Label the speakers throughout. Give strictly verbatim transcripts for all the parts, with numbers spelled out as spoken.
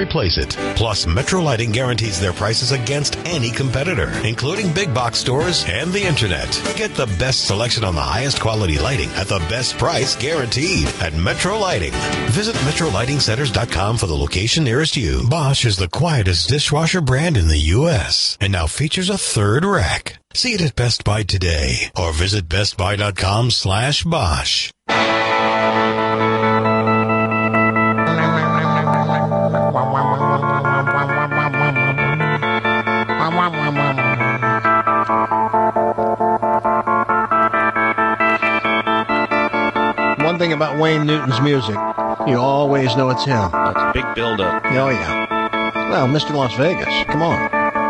Speaker 1: replace it. Plus, Metro Lighting guarantees their prices against any competitor, including big box stores and the internet. Get the best selection on the highest quality lighting at the best price guaranteed at Metro Lighting. Visit metro lighting centers dot com for the location nearest you. Bosch is the quietest dishwasher brand in the U S and now features a third rack. See it at Best Buy today or visit best buy dot com slash Bosch.
Speaker 2: One thing about Wayne Newton's music, you always know it's him.
Speaker 3: That's a big build-up.
Speaker 2: Oh, yeah. Well, Mister Las Vegas, come on.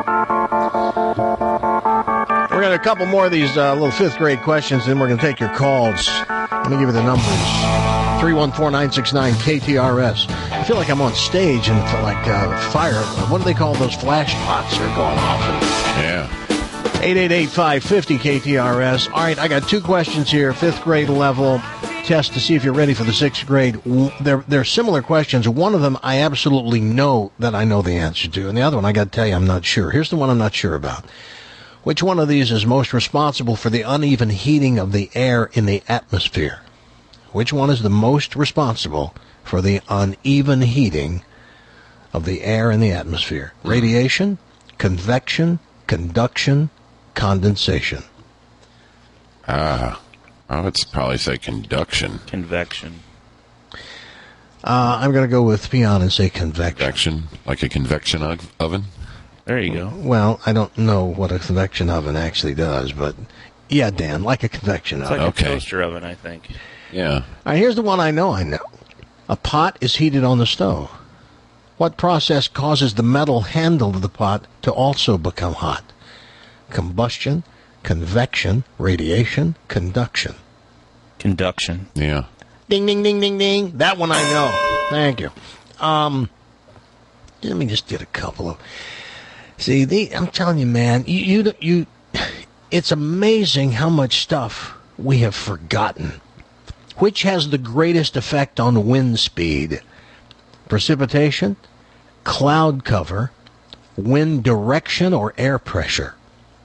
Speaker 2: We're going to a couple more of these uh, little fifth-grade questions, then we're going to take your calls. Let me give you the numbers. three one four, nine six nine, K T R S. I feel like I'm on stage and like uh, fire. What do they call those flash pots are going off?
Speaker 4: Yeah.
Speaker 2: eight eight eight, five five zero, K T R S. All right, I got two questions here, fifth grade level test to see if you're ready for the sixth grade. They're, they're similar questions. One of them I absolutely know that I know the answer to, and the other one I got to tell you I'm not sure. Here's the one I'm not sure about. Which one of these is most responsible for the uneven heating of the air in the atmosphere? Which one is the most responsible for the uneven heating of the air in the atmosphere? Radiation, convection, conduction, condensation.
Speaker 4: Ah, uh, I would probably say conduction.
Speaker 3: Convection.
Speaker 2: Uh, I'm going to go with Pion and say convection.
Speaker 4: Convection, like a convection oven?
Speaker 3: There you go.
Speaker 2: Well, I don't know what a convection oven actually does, but yeah, Dan, like a convection
Speaker 3: It's
Speaker 2: oven.
Speaker 3: like
Speaker 4: Okay.
Speaker 3: a toaster oven, I think.
Speaker 4: Yeah.
Speaker 2: All right, here's the one I know I know. A pot is heated on the stove. What process causes the metal handle of the pot to also become hot? Combustion, convection, radiation, conduction.
Speaker 3: Conduction.
Speaker 4: Yeah.
Speaker 2: Ding, ding, ding, ding, ding. That one I know. Thank you. Um, let me just get a couple of... See, the, I'm telling you, man, you, you, you, it's amazing how much stuff we have forgotten. Which has the greatest effect on wind speed? Precipitation, cloud cover, wind direction, or air pressure?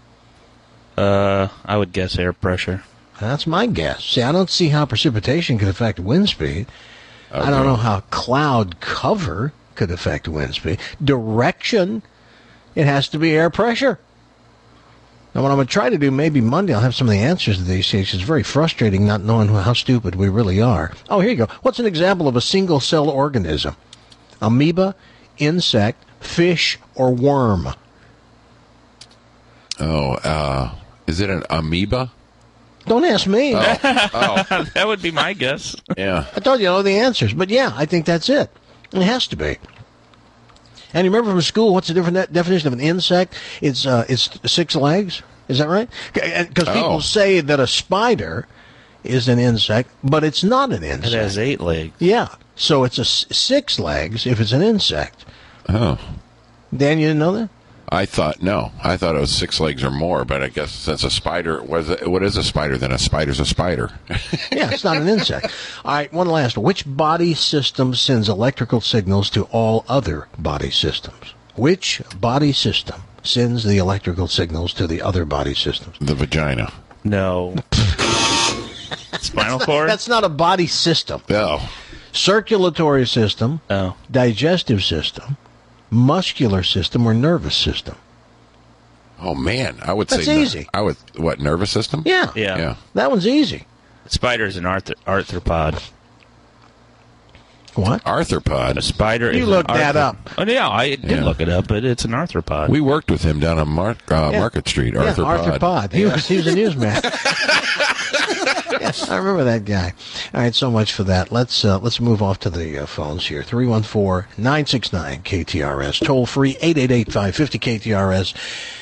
Speaker 3: Uh, I would guess air pressure.
Speaker 2: That's my guess. See, I don't see how precipitation could affect wind speed.
Speaker 4: Okay.
Speaker 2: I don't know how cloud cover could affect wind speed. Direction, it has to be air pressure. Now, what I'm going to try to do, maybe Monday, I'll have some of the answers to these things. It's very frustrating not knowing how stupid we really are. Oh, here you go. What's an example of a single-cell organism? Amoeba, insect, fish, or worm?
Speaker 4: Oh, uh, is it an amoeba?
Speaker 2: Don't ask me.
Speaker 4: Oh, oh.
Speaker 3: That would be my guess.
Speaker 4: Yeah.
Speaker 2: I told you I know the answers. But, yeah, I think that's it. It has to be. And you remember from school, what's the different de- definition of an insect? It's uh, it's six legs. Is that right? Because
Speaker 4: Oh.
Speaker 2: people say that a spider is an insect, but it's not an
Speaker 3: It
Speaker 2: insect.
Speaker 3: has eight legs.
Speaker 2: Yeah. So it's a s- six legs if it's an insect.
Speaker 4: Oh.
Speaker 2: Dan, you didn't know that?
Speaker 4: I thought, no. I thought it was six legs or more, but I guess since a spider, was it, what is a spider then? A spider's a spider.
Speaker 2: Yeah, it's not an insect. All right, one last one. Which body system sends electrical signals to all other body systems? Which body system sends the electrical signals to the other body systems?
Speaker 4: The vagina.
Speaker 3: No. Spinal cord?
Speaker 2: That's not a body system.
Speaker 4: Oh.
Speaker 2: Circulatory system,
Speaker 3: Oh.
Speaker 2: digestive system, muscular system, or nervous system?
Speaker 4: Oh, man. I would
Speaker 2: That's
Speaker 4: say. ner-
Speaker 2: easy.
Speaker 4: I would, what, nervous system?
Speaker 2: Yeah.
Speaker 3: Yeah.
Speaker 4: Yeah.
Speaker 2: That one's easy.
Speaker 3: Spider's an arth- arthropod.
Speaker 2: What?
Speaker 4: Arthropod.
Speaker 3: A spider
Speaker 2: You
Speaker 3: is
Speaker 2: looked
Speaker 3: an
Speaker 2: that
Speaker 3: arthro-
Speaker 2: up.
Speaker 3: Oh, yeah, I did
Speaker 4: Yeah.
Speaker 3: look it up, but it's an arthropod.
Speaker 4: We worked with him down on Mar- uh,
Speaker 2: Yeah.
Speaker 4: Market Street.
Speaker 2: Yeah,
Speaker 4: Arthropod.
Speaker 2: arthropod. He was, he was a newsman. Yes, I remember that guy. All right, so much for that. Let's uh, let's move off to the uh, phones here. three one four, nine six nine, K T R S. Toll free, eight eight eight, five five zero, K T R S.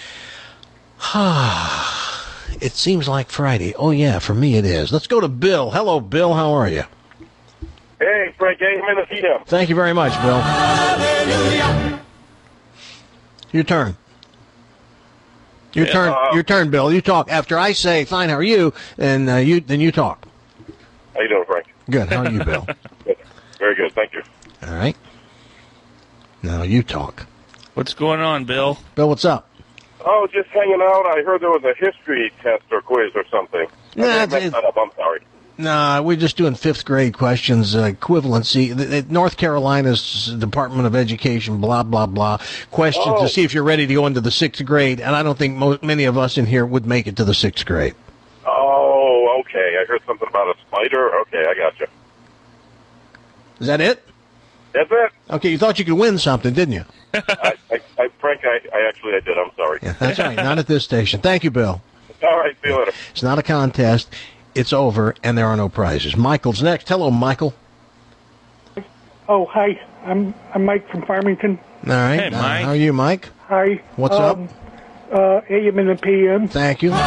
Speaker 2: It seems like Friday. Oh, yeah, for me it is. Let's go to Bill. Hello, Bill. How are you?
Speaker 5: Hey, Frank, hey, Mendocino.
Speaker 2: Thank you very much, Bill. Your turn. Your
Speaker 5: Yeah,
Speaker 2: turn.
Speaker 5: uh,
Speaker 2: Your turn, Bill. You talk after I say, "Fine, how are you?" And uh, you then you talk.
Speaker 5: How you doing, Frank?
Speaker 2: Good. How are you, Bill?
Speaker 5: Good. Very good, thank you.
Speaker 2: All right. No, you talk.
Speaker 3: What's going on, Bill?
Speaker 2: Bill, what's up?
Speaker 5: Oh, just hanging out. I heard there was a history test or quiz or something.
Speaker 2: Nah,
Speaker 5: I
Speaker 2: it's-
Speaker 5: messed that up. I'm sorry.
Speaker 2: Nah, we're just doing fifth grade questions, uh, equivalency. The, the North Carolina's Department of Education, blah, blah, blah. Questions
Speaker 5: Oh.
Speaker 2: to see if you're ready to go into the sixth grade, and I don't think mo- many of us in here would make it to the sixth grade.
Speaker 5: Oh, okay. I heard something about a spider. Okay, I got you.
Speaker 2: Is that it?
Speaker 5: That's it.
Speaker 2: Okay, you thought you could win something, didn't you?
Speaker 5: I, I, I, Frank, I, I actually I did. I'm sorry.
Speaker 2: Yeah, that's all right. Not at this station. Thank you, Bill.
Speaker 5: All right, see you later.
Speaker 2: It's not a contest. It's over, and there are no prizes. Michael's next. Hello, Michael.
Speaker 6: Oh, hi. I'm I'm Mike from Farmington.
Speaker 2: All right.
Speaker 3: Hey,
Speaker 2: Uh,
Speaker 3: Mike.
Speaker 2: how are you, Mike?
Speaker 6: Hi.
Speaker 2: What's
Speaker 6: um, Uh, A M and the P M.
Speaker 2: Thank you.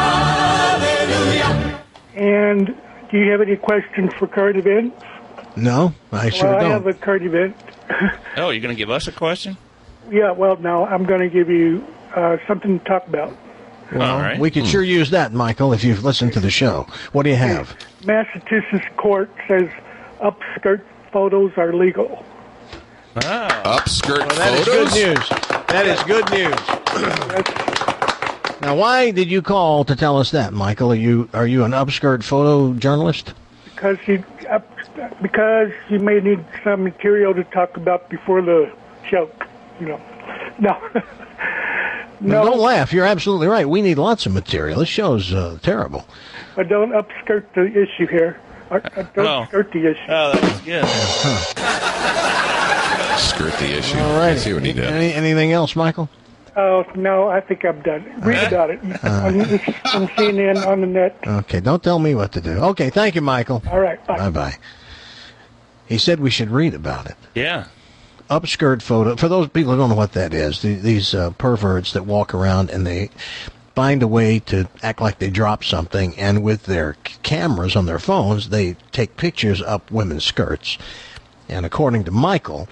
Speaker 6: And do you have any questions for current events?
Speaker 2: No, I sure
Speaker 6: well, I
Speaker 2: don't.
Speaker 6: have a current event.
Speaker 3: Oh, you're going to give us a question?
Speaker 6: Yeah, well, no, I'm going to give you uh, something to talk about.
Speaker 2: Well,
Speaker 3: All right.
Speaker 2: we could sure use that, Michael, if you've listened to the show. What do you have?
Speaker 6: Massachusetts court says upskirt photos are legal.
Speaker 3: Oh.
Speaker 4: Upskirt
Speaker 2: Well, that is
Speaker 4: photos?
Speaker 2: good news. That is good news. Now, why did you call to tell us that, Michael? Are you are you an upskirt photo journalist?
Speaker 6: Because you, up, because you may need some material to talk about before the show. You know, no.
Speaker 2: No,
Speaker 6: No,
Speaker 2: don't laugh. You're absolutely right. We need lots of material. This show's uh, terrible.
Speaker 6: I don't upskirt the issue here. I, I don't
Speaker 3: Oh.
Speaker 6: skirt the issue.
Speaker 3: Oh, that was good.
Speaker 4: Skirt the issue.
Speaker 2: All
Speaker 4: I
Speaker 2: right.
Speaker 4: see what he did.
Speaker 2: Any, anything else, Michael?
Speaker 6: Oh, no, I think I'm done. Read about it on, on C N N, on the net.
Speaker 2: Okay, don't tell me what to do. Okay, thank you, Michael.
Speaker 6: All right, bye.
Speaker 2: Bye-bye. He said we should read about it.
Speaker 3: Yeah.
Speaker 2: Upskirt photo. For those people who don't know what that is, the, these uh, perverts that walk around and they find a way to act like they dropped something, and with their c- cameras on their phones, they take pictures up women's skirts. And according to Michael,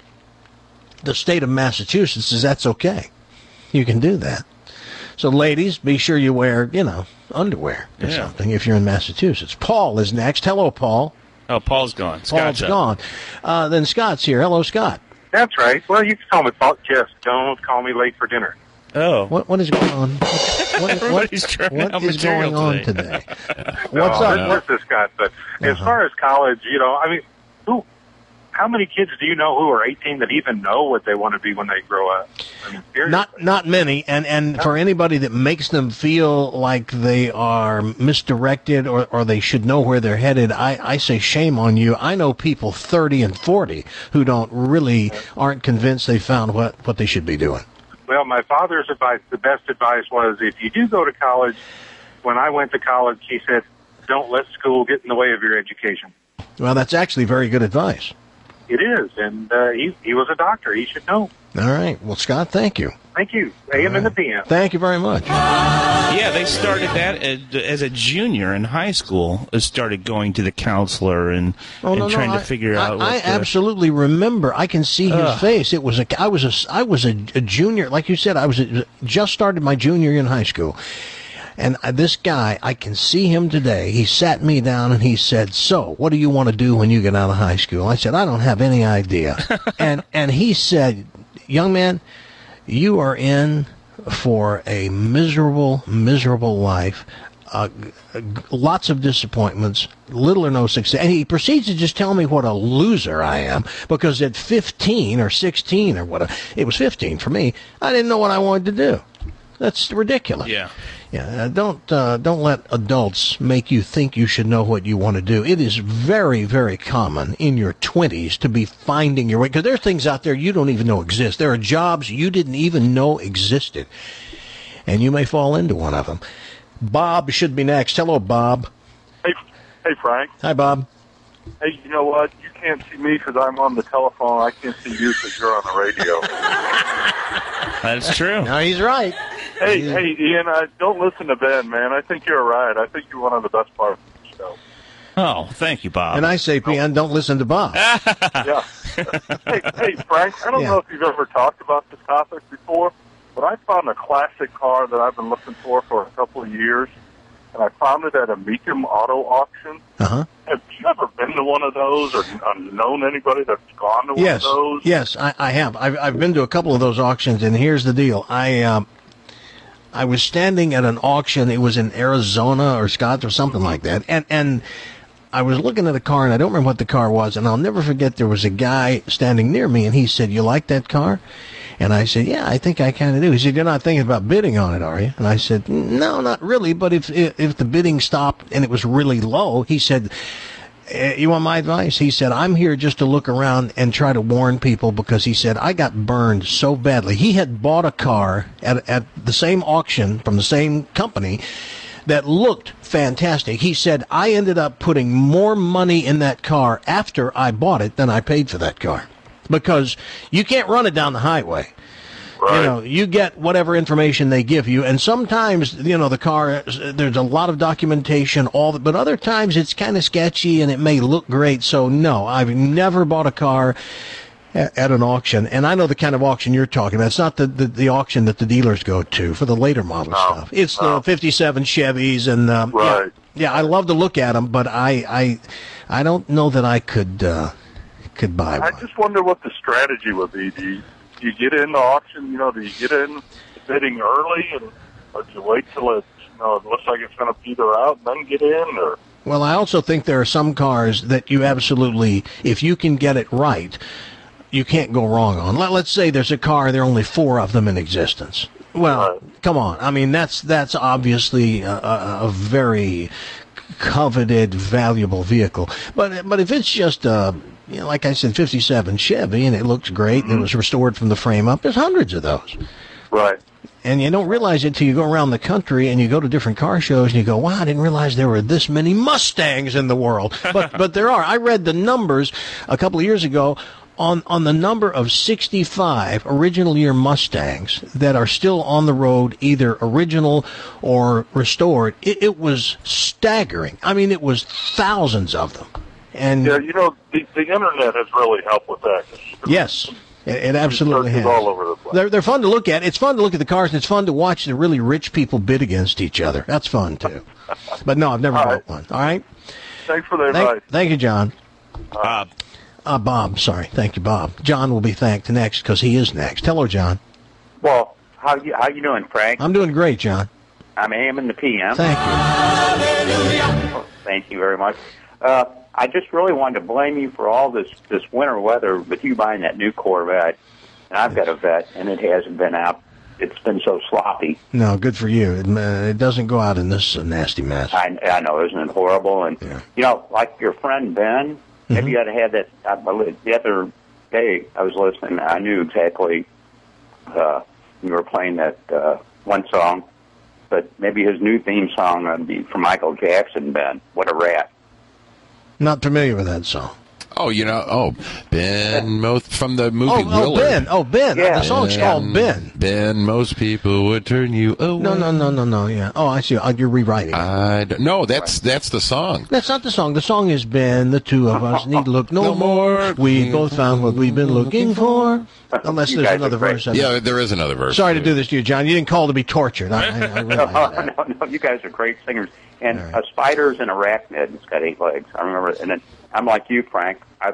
Speaker 2: the state of Massachusetts says that's okay. You can do that. So, ladies, be sure you wear, you know, underwear or
Speaker 3: Yeah.
Speaker 2: something if you're in Massachusetts. Paul is next. Hello, Paul.
Speaker 3: Oh, Paul's gone.
Speaker 2: Paul's
Speaker 3: Scott's up.
Speaker 2: gone. Uh, then Scott's here. Hello, Scott.
Speaker 7: That's right. Well, you can call me Paul. Just don't call me late for dinner.
Speaker 3: Oh.
Speaker 2: What what is going on? What, what,
Speaker 3: Everybody's trying
Speaker 2: what
Speaker 3: out
Speaker 2: is going
Speaker 3: material
Speaker 2: on
Speaker 3: today.
Speaker 2: today? What's
Speaker 7: no,
Speaker 2: up? What,
Speaker 7: This is Scott. But as
Speaker 2: Uh-huh.
Speaker 7: far as college, you know, I mean, who? How many kids do you know who are eighteen that even know what they want to be when they grow up? I mean, seriously.
Speaker 2: not not many, and and for anybody that makes them feel like they are misdirected or or they should know where they're headed, I I say shame on you. I know people thirty and forty who don't really aren't convinced they found what what they should be doing.
Speaker 7: Well, my father's advice, the best advice was if you do go to college, when I went to college, he said, don't let school get in the way of your education.
Speaker 2: Well, that's actually very good advice.
Speaker 7: It is, and uh, he, he was a doctor. He should know.
Speaker 2: All right. Well, Scott, thank you.
Speaker 7: Thank you. A M and the P M.
Speaker 2: Thank you very much.
Speaker 3: Yeah, they started that as, as a junior in high school. uh, Started going to the counselor and,
Speaker 2: Oh,
Speaker 3: and
Speaker 2: no, no,
Speaker 3: trying
Speaker 2: I,
Speaker 3: to figure
Speaker 2: I,
Speaker 3: out what
Speaker 2: I
Speaker 3: the-
Speaker 2: absolutely remember. I can see his
Speaker 3: Ugh.
Speaker 2: face. It was a. I was a. I was a, a junior. Like you said, I was a, just started my junior year in high school, and I, this guy, I can see him today. He sat me down and he said, "So, what do you want to do when you get out of high school?" I said, "I don't have any idea." and and he said, "Young man, you are in for a miserable, miserable life. Uh, g- g- lots of disappointments, little or no success." And he proceeds to just tell me what a loser I am because at fifteen or sixteen or whatever, it was fifteen for me, I didn't know what I wanted to do. That's ridiculous.
Speaker 3: Yeah.
Speaker 2: Yeah, uh, don't uh, don't let adults make you think you should know what you want to do. It is very, very common in your twenties to be finding your way, because there are things out there you don't even know exist. There are jobs you didn't even know existed, and you may fall into one of them. Bob should be next. Hello, Bob.
Speaker 5: Hey, hey, Frank.
Speaker 2: Hi, Bob.
Speaker 5: Hey, you know what? You can't see me because I'm on the telephone. I can't see you because you're on the radio.
Speaker 3: That's true.
Speaker 2: No, he's right.
Speaker 5: hey, hey, Ian, uh, don't listen to Ben, man. I think you're right. I think you're one of the best parts of the show.
Speaker 3: Oh, thank you, Bob.
Speaker 2: And I say, P N, don't listen to Bob.
Speaker 5: Yeah. hey, hey, Frank, I don't
Speaker 2: Yeah.
Speaker 5: know if you've ever talked about this topic before, but I found a classic car that I've been looking for for a couple of years. and I found it at a Meacham Auto Auction.
Speaker 2: Uh-huh.
Speaker 5: Have you ever been to one of those or uh, known anybody that's gone to one
Speaker 2: Yes.
Speaker 5: of those?
Speaker 2: Yes, I, I have. I've, I've been to a couple of those auctions, and here's the deal. I um, I was standing at an auction. It was in Arizona or Scottsdale or something like that, and and I was looking at a car, and I don't remember what the car was, and I'll never forget there was a guy standing near me, and he said, "You like that car?" And I said, "Yeah, I think I kind of do." He said, "You're not thinking about bidding on it, are you?" And I said, "No, not really, but if if, if the bidding stopped and it was really low," he said, Uh, you want my advice? He said, I'm here just to look around and try to warn people, because he said, I got burned so badly. He had bought a car at, at the same auction from the same company that looked fantastic. He said, I ended up putting more money in that car after I bought it than I paid for that car, because you can't run it down the highway.
Speaker 5: Right.
Speaker 2: You know, you get whatever information they give you, and sometimes, you know, the car, there's a lot of documentation, all that, but other times it's kind of sketchy and it may look great. So, no, I've never bought a car at, at an auction, and I know the kind of auction you're talking about. It's not the, the, the auction that the dealers go to for the later model
Speaker 5: No,
Speaker 2: stuff. It's
Speaker 5: no.
Speaker 2: the fifty-seven Chevys, and, um,
Speaker 5: Right.
Speaker 2: yeah, yeah, I love to look at them, but I, I, I don't know that I could, uh, could buy
Speaker 5: I
Speaker 2: one.
Speaker 5: just wonder what the strategy would be. Do you, do you get in the auction, you know, do you get in bidding early, and or do you wait till it, you know, it looks like it's going to peter out and then get in? Or
Speaker 2: Well, I also think there are some cars that you absolutely, if you can get it right, you can't go wrong on. Let, let's say there's a car, there are only four of them in existence. Well,
Speaker 5: Right.
Speaker 2: come on. I mean, that's that's obviously a, a, a very coveted, valuable vehicle. But but if it's just a, you know, like I said, fifty-seven Chevy, and it looks great, and it was restored from the frame up, there's hundreds of those.
Speaker 5: Right.
Speaker 2: And you don't realize it until you go around the country and you go to different car shows and you go, wow, I didn't realize there were this many Mustangs in the world. But but there are. I read the numbers a couple of years ago on, on the number of sixty-five original year Mustangs that are still on the road, either original or restored. It, it was staggering. I mean, it was thousands of them. And
Speaker 5: Yeah, you know, the, the internet has really helped with that.
Speaker 2: yes, it, it absolutely
Speaker 5: Searches
Speaker 2: has.
Speaker 5: all over the place.
Speaker 2: They're, they're fun to look at. It's fun to look at the cars, and it's fun to watch the really rich people bid against each other. That's fun, too. But no, I've never
Speaker 5: All
Speaker 2: bought
Speaker 5: right.
Speaker 2: one. All right?
Speaker 5: Thanks for the advice.
Speaker 2: Thank, thank you, John.
Speaker 3: Bob.
Speaker 2: Uh, Bob, sorry. Thank you, Bob. John will be thanked next, because he is next. Hello, John.
Speaker 8: Well, how you how you doing, Frank?
Speaker 2: I'm doing great, John.
Speaker 8: I'm A M and the P M.
Speaker 2: Thank you.
Speaker 8: Thank you very much. Uh, I just really wanted to blame you for all this, this winter weather with you buying that new Corvette. And I've got a Vet, and it hasn't been out. It's been so sloppy.
Speaker 2: No, good for you. It, uh, it doesn't go out in this uh, nasty mess.
Speaker 8: I, I know, isn't it horrible? And,
Speaker 2: Yeah.
Speaker 8: you know, like your friend Ben, maybe you ought to have that. I, the other day I was listening, I knew exactly uh, you were playing that uh, one song, but maybe his new theme song would be from Michael Jackson, Ben. What a rat.
Speaker 2: Not familiar with that song.
Speaker 4: Oh, you know, oh, Ben, most, from the movie
Speaker 2: Oh, oh,
Speaker 4: Willard.
Speaker 2: Ben. Oh, Ben.
Speaker 8: Yeah.
Speaker 2: The song's called Ben.
Speaker 4: Ben, most people would turn you away.
Speaker 2: No, no, no, no, no. Yeah. Oh, I see. Oh, you're rewriting it.
Speaker 4: I don't, no, that's that's the song.
Speaker 2: That's not the song. The song is Ben, the two of us need look no,
Speaker 4: No
Speaker 2: more.
Speaker 4: more.
Speaker 2: We both found what we've been looking for. Unless
Speaker 8: You
Speaker 2: there's
Speaker 8: guys
Speaker 2: another
Speaker 8: are great.
Speaker 2: verse. in
Speaker 4: Yeah,
Speaker 2: it.
Speaker 4: there is another verse.
Speaker 2: Sorry to do this to you, John. You didn't call to be tortured. I, I, I realize
Speaker 8: No,
Speaker 2: that.
Speaker 8: no, no. You guys are great singers. And
Speaker 2: All right.
Speaker 8: a spider's an arachnid. It's got eight legs. I remember. And then I'm like you, Frank. I.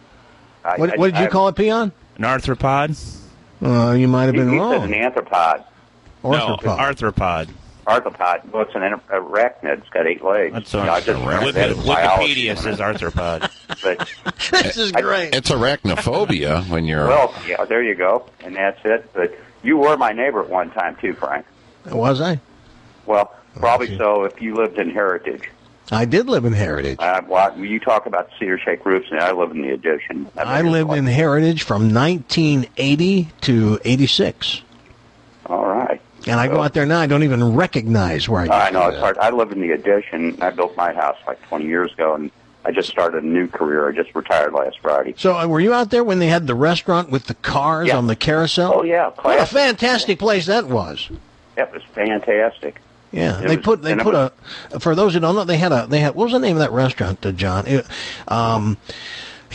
Speaker 8: I
Speaker 2: What, what did you
Speaker 8: I,
Speaker 2: call it, Peon?
Speaker 3: An arthropod?
Speaker 2: Uh, you might have
Speaker 8: He,
Speaker 2: been
Speaker 8: he
Speaker 2: wrong.
Speaker 8: said an anthropod.
Speaker 3: No,
Speaker 2: Orthopod.
Speaker 3: arthropod.
Speaker 8: Arthropod. Well, it's an arachnid. It's got eight legs.
Speaker 3: That's
Speaker 8: You know, I just remember that in biology.
Speaker 3: Wikipedia says arthropod.
Speaker 8: But,
Speaker 2: This is great.
Speaker 4: It's arachnophobia when you're.
Speaker 8: well, yeah, there you go. And that's it. But you were my neighbor at one time, too, Frank.
Speaker 2: Was I?
Speaker 8: Well, probably
Speaker 2: gee.
Speaker 8: so if you lived in Heritage.
Speaker 2: I did live in Heritage.
Speaker 8: Uh, well, you talk about cedar shake roofs, and I live in the Addition.
Speaker 2: I lived in Heritage from nineteen eighty to eighty-six.
Speaker 8: All right.
Speaker 2: And I go out there now, I don't even recognize where I
Speaker 8: I
Speaker 2: used
Speaker 8: know
Speaker 2: to
Speaker 8: it's
Speaker 2: live.
Speaker 8: hard. I live in the Addition. I built my house like twenty years ago, and I just started a new career. I just retired last Friday.
Speaker 2: So uh, were you out there when they had the restaurant with the cars
Speaker 8: Yeah.
Speaker 2: on the carousel?
Speaker 8: Oh yeah,
Speaker 2: What a
Speaker 8: classic.
Speaker 2: fantastic place that was.
Speaker 8: That was fantastic.
Speaker 2: Yeah,
Speaker 8: It
Speaker 2: they
Speaker 8: was-
Speaker 2: put they
Speaker 8: and it
Speaker 2: put
Speaker 8: was-
Speaker 2: a. For those who don't know, they had a they had what was the name of that restaurant, uh, John? It, um,